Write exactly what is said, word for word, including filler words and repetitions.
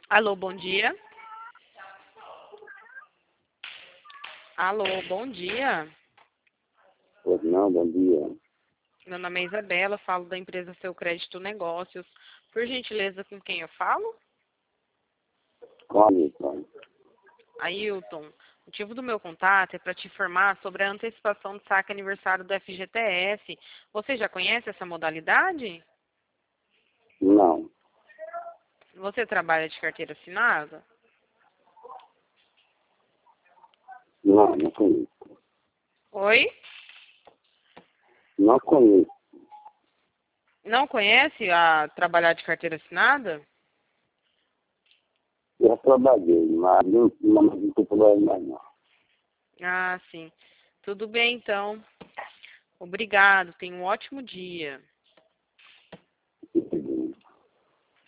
Alô, bom dia. Alô, bom dia. Pois não, bom dia. Meu nome é Isabela, falo da empresa Seu Crédito Negócios. Por gentileza, com quem eu falo? Come, então. Ailton. O motivo do meu contato é para te informar sobre a antecipação do saque aniversário do F G T S. Você já conhece essa modalidade? Não, Você trabalha de carteira assinada? não, não conheço. Oi? Não conheço. Não conhece a trabalhar de carteira assinada? Já trabalhei, mas não, não, não estou trabalhando mais não. Ah, sim. Tudo bem, então. Obrigado. Tenha um ótimo dia.